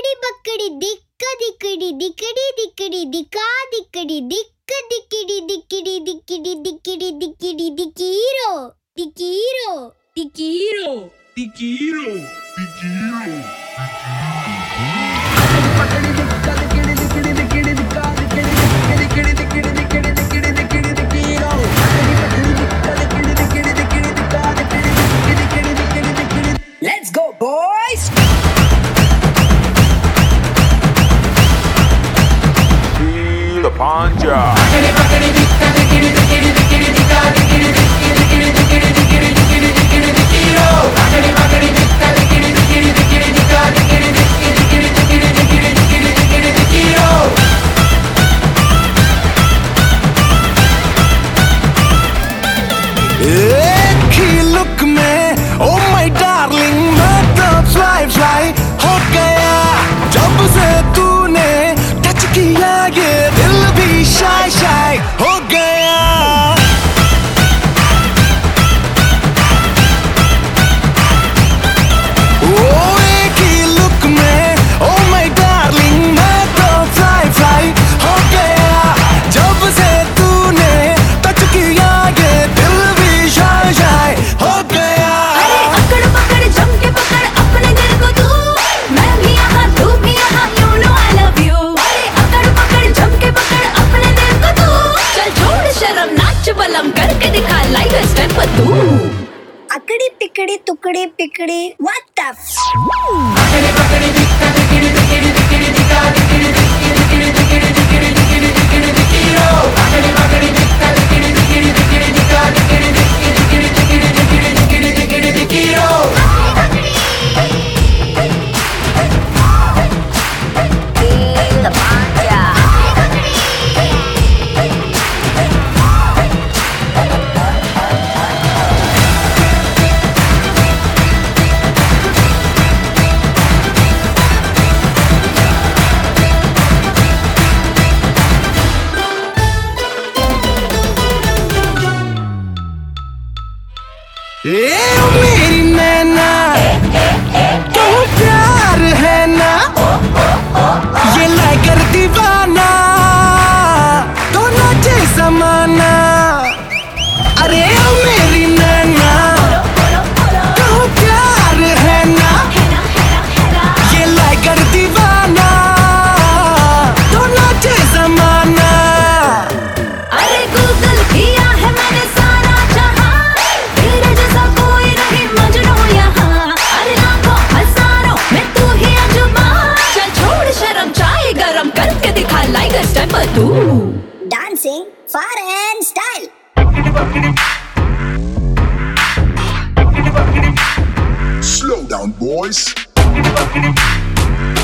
बकड़ी दिक्क दिकड़ी दिकड़ी दिकड़ी दिका दिकड़ी दिक्क दिकड़ी दिकड़ी दिकड़ी दिकड़ी दिकड़ी दिकीरो दिकीरो दिकीरो दिकीरो दिकीरो Let's go, boys! Feel the panja. एक ही लुक में oh my darling मैं तो fly हो गया जब से तूने टच किया ये दिल भी shy हो गया ओ एक ही लुक में oh my darling मैं तो fly हो गया जब से तूने टच किया ये दिल भी shy हो गया अरे अकड़ पकड़ जम के पकड़ अपने दिल को तू मैं भी यहाँ तू भी यहाँ you know I love you अरे अकड़ पकड़ जम के पकड़ अपने दिल को तू चल छोड़ शर्म नाच बलम करके दिखा लाइक स्टेप तू अकड़ी पिकड़ी तुकड़ी पिकड़ी what the ए मेरी नैना तो प्यार है ना ये लाकर दीवाना तो नाचे समाना अरे ओ मेरी नैना तो प्यार है ना ये लाकर दीवाना तो नाचे समाना अरे गूगल किया है मैंने सारा जहां तेरे जैसा कोई नहीं मजनू यहाँ अरे लाखों हजारों में तू ही अजूबा चल छोड़ शर्म चाय गरम करके दिखा लाइक स्टेप तू dancing foreign style Slow down, boys.